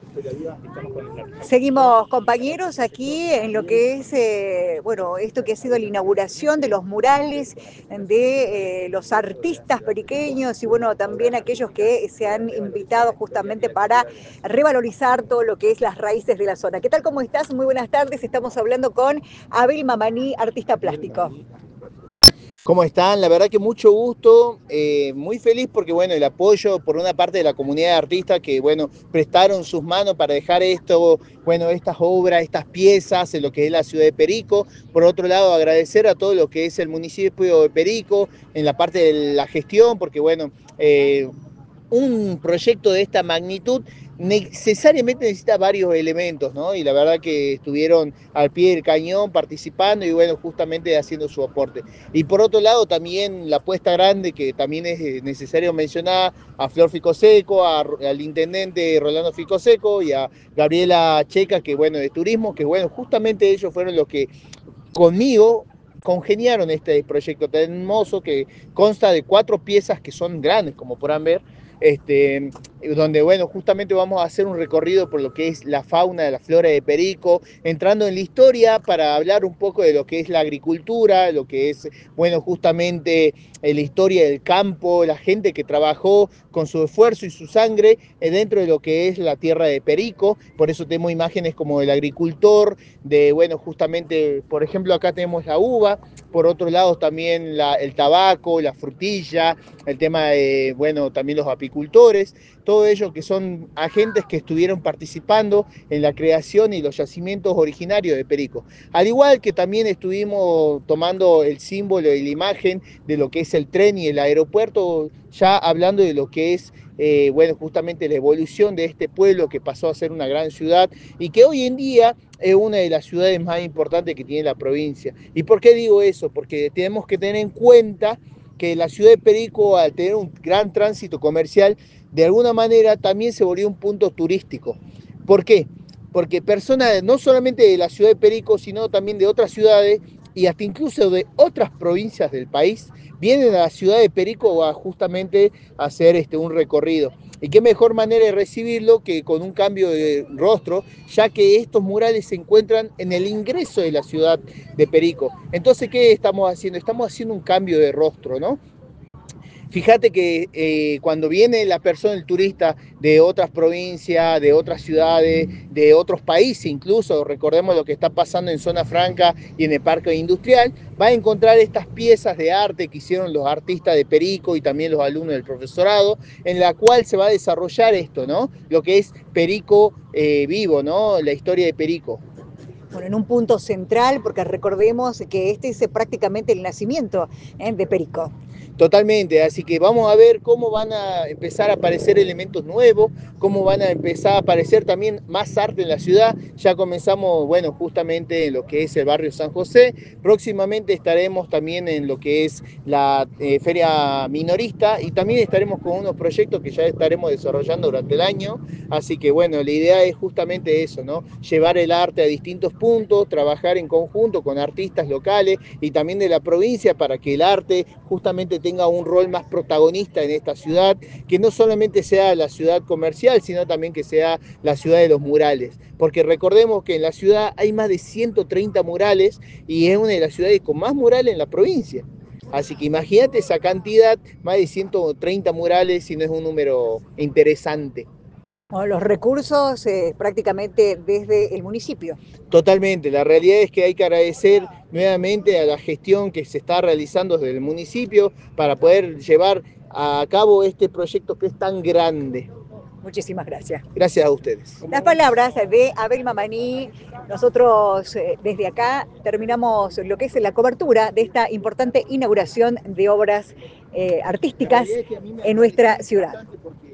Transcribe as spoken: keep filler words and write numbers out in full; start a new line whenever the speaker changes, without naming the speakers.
Seguimos, compañeros, aquí en lo que es, eh, bueno, esto que ha sido la inauguración de los murales de eh, los artistas periqueños y, bueno, también aquellos que se han invitado justamente para revalorizar todo lo que es las raíces de la zona. ¿Qué tal, cómo estás? Muy buenas tardes, estamos hablando con Abel Mamaní, artista plástico.
¿Cómo están? La verdad que mucho gusto, eh, muy feliz porque, bueno, el apoyo por una parte de la comunidad de artistas que, bueno, prestaron sus manos para dejar esto, bueno, estas obras, estas piezas en lo que es la ciudad de Perico. Por otro lado, agradecer a todo lo que es el municipio de Perico en la parte de la gestión, porque, bueno, eh, un proyecto de esta magnitud necesariamente necesita varios elementos, ¿no? Y la verdad que estuvieron al pie del cañón participando y, bueno, justamente haciendo su aporte. Y por otro lado, también la apuesta grande, que también es necesario mencionar, a Flor Ficoseco, a, al intendente Rolando Ficoseco y a Gabriela Checa, que, bueno, de turismo, que, bueno, justamente ellos fueron los que conmigo congeniaron este proyecto tan hermoso que consta de cuatro piezas que son grandes, como podrán ver, este, donde, bueno, justamente vamos a hacer un recorrido por lo que es la fauna de la flora de Perico, entrando en la historia para hablar un poco de lo que es la agricultura, lo que es, bueno, justamente eh, la historia del campo, la gente que trabajó con su esfuerzo y su sangre eh, dentro de lo que es la tierra de Perico. Por eso tenemos imágenes como del agricultor, de, bueno, justamente, por ejemplo, acá tenemos la uva, por otro lado también la, el tabaco, la frutilla, el tema de, bueno, también los apicultores, todo ello que son agentes que estuvieron participando en la creación y los yacimientos originarios de Perico. Al igual que también estuvimos tomando el símbolo y la imagen de lo que es el tren y el aeropuerto, ya hablando de lo que es, eh, bueno, justamente la evolución de este pueblo que pasó a ser una gran ciudad y que hoy en día es una de las ciudades más importantes que tiene la provincia. ¿Y por qué digo eso? Porque tenemos que tener en cuenta que la ciudad de Perico, al tener un gran tránsito comercial, de alguna manera también se volvió un punto turístico. ¿Por qué? Porque personas no solamente de la ciudad de Perico, sino también de otras ciudades y hasta incluso de otras provincias del país, vienen a la ciudad de Perico a justamente hacer este, un recorrido. Y qué mejor manera de recibirlo que con un cambio de rostro, ya que estos murales se encuentran en el ingreso de la ciudad de Perico. Entonces, ¿qué estamos haciendo? Estamos haciendo un cambio de rostro, ¿no? Fíjate que eh, cuando viene la persona, el turista de otras provincias, de otras ciudades, de otros países incluso, recordemos lo que está pasando en Zona Franca y en el Parque Industrial, va a encontrar estas piezas de arte que hicieron los artistas de Perico y también los alumnos del profesorado, en la cual se va a desarrollar esto, ¿no? Lo que es Perico eh, vivo, ¿no? La historia de Perico.
Bueno, en un punto central, porque recordemos que este es prácticamente el nacimiento eh, de Perico.
Totalmente, así que vamos a ver cómo van a empezar a aparecer elementos nuevos, cómo van a empezar a aparecer también más arte en la ciudad. Ya comenzamos, bueno, justamente en lo que es el barrio San José. Próximamente estaremos también en lo que es la eh, feria minorista y también estaremos con unos proyectos que ya estaremos desarrollando durante el año. Así que, bueno, la idea es justamente eso, ¿no? Llevar el arte a distintos puntos, trabajar en conjunto con artistas locales y también de la provincia para que el arte justamente tenga un rol más protagonista en esta ciudad, que no solamente sea la ciudad comercial, sino también que sea la ciudad de los murales. Porque recordemos que en la ciudad hay más de ciento treinta murales y es una de las ciudades con más murales en la provincia. Así que imagínate esa cantidad, más de ciento treinta murales, si no es un número interesante.
Bueno, los recursos eh, prácticamente desde el municipio.
Totalmente, la realidad es que hay que agradecer nuevamente a la gestión que se está realizando desde el municipio para poder llevar a cabo este proyecto que es tan grande.
Muchísimas gracias.
Gracias a ustedes.
Las palabras de Abel Mamaní. Nosotros eh, desde acá terminamos lo que es la cobertura de esta importante inauguración de obras eh, artísticas en nuestra ciudad.